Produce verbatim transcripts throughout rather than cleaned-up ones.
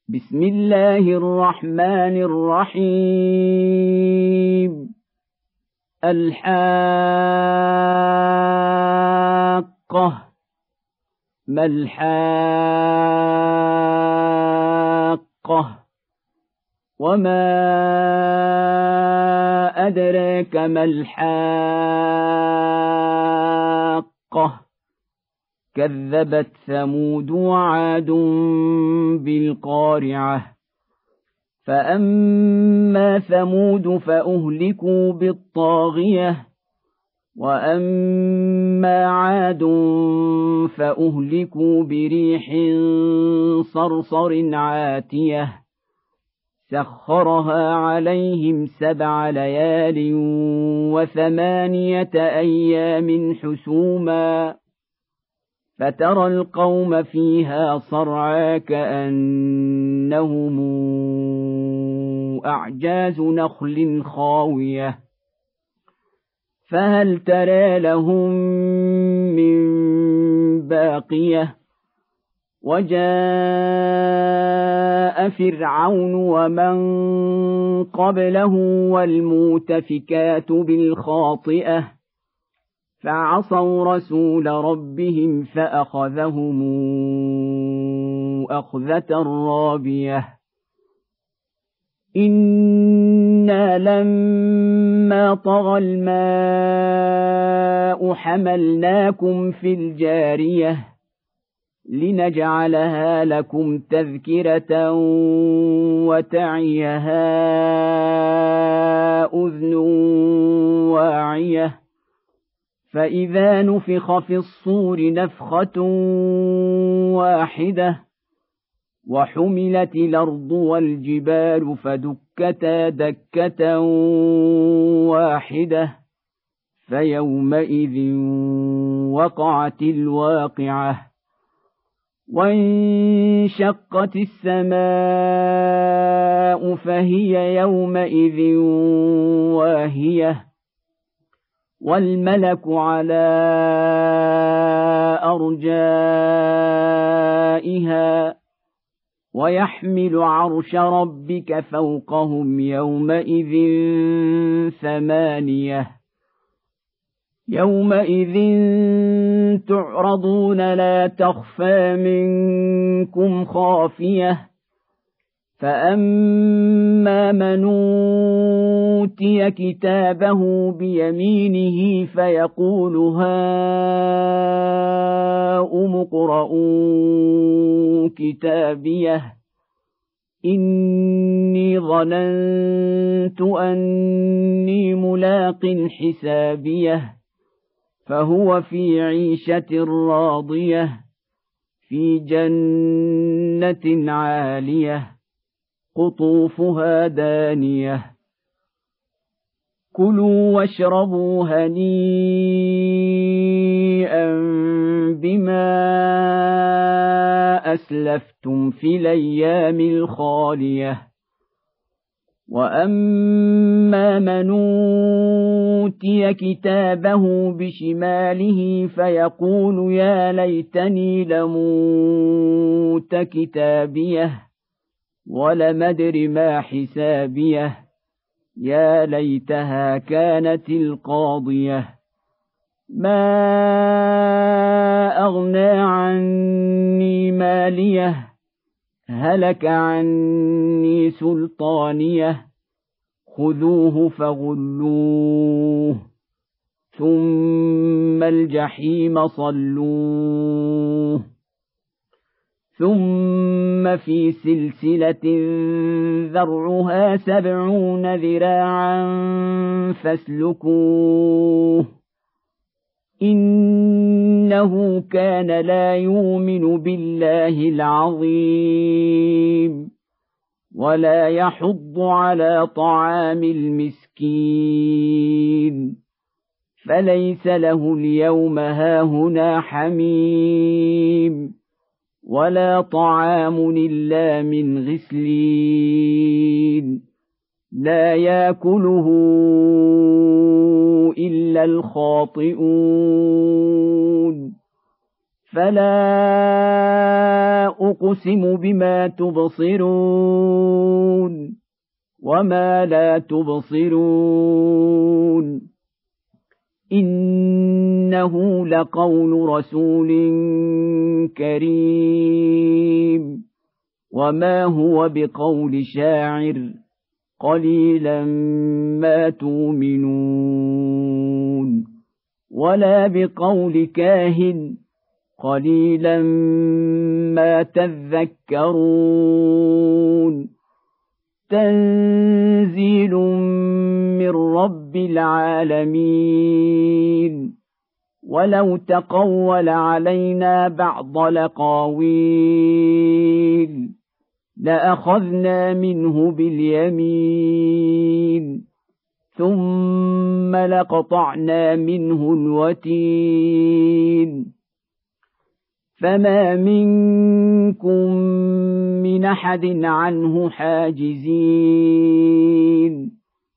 بسم الله الرحمن الرحيم الحاقة ما الحاقة وما أدراك ما الحاقة كذبت ثمود وعاد بالقارعة فأما ثمود فأهلكوا بالطاغية وأما عاد فأهلكوا بريح صرصر عاتية سخرها عليهم سبع ليال وثمانية أيام حسوما فترى القوم فيها صرعى كأنهم أعجاز نخل خاوية فهل ترى لهم من باقية وجاء فرعون ومن قبله والمؤتفكات بالخاطئة فعصوا رسول ربهم فأخذهم أخذة رابية إنا لما طغى الماء حملناكم في الجارية لنجعلها لكم تذكرة وتعيها أذن واعية فإذا نفخ في الصور نفخة واحدة وحملت الأرض والجبال فدكتا دكة واحدة فيومئذ وقعت الواقعة وانشقت السماء فهي يومئذ واهية والملك على أرجائها ويحمل عرش ربك فوقهم يومئذ ثمانية يومئذ تعرضون لا تخفى منكم خافية فأما من أوتي كتابه بيمينه فيقول هاؤم اقرءوا كتابيه إني ظننت أني ملاق حسابيه فهو في عيشة راضية في جنة عالية قطوفها دانية كلوا واشربوا هنيئا بما أسلفتم في الأيام الخالية وأما من أوتي كتابه بشماله فيقول يا ليتني لموت كتابيه ولم أدر ما حسابيه يا ليتها كانت القاضية ما أغنى عني ماليه هلك عني سلطانيه خذوه فغلوه ثم الجحيم صلوه ثم في سلسلة ذرعها سبعون ذراعا فاسلكوه إنه كان لا يؤمن بالله العظيم ولا يحض على طعام المسكين فليس له اليوم هاهنا حميم ولا طعام إلا من غسلين لا يأكله إلا الخاطئون فلا أقسم بما تبصرون وما لا تبصرون إنه لقول رسول كريم وما هو بقول شاعر قليلا ما تؤمنون ولا بقول كاهن قليلا ما تذكرون تنزيل من رب العالمين ولو تقول علينا بعض الأقاويل لأخذنا منه باليمين ثم لقطعنا منه الوتين فما منكم من أحد عنه حاجزين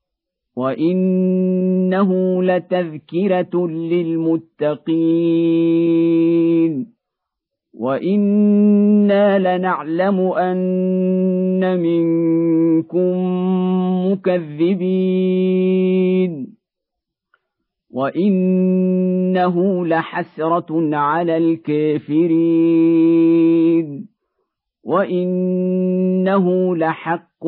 وإنه لتذكرة للمتقين وإنا لنعلم أن منكم مكذبين وإنه لحسرة على الكافرين وإنه لحق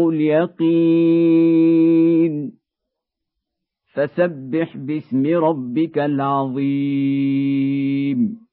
اليقين فسبح باسم ربك العظيم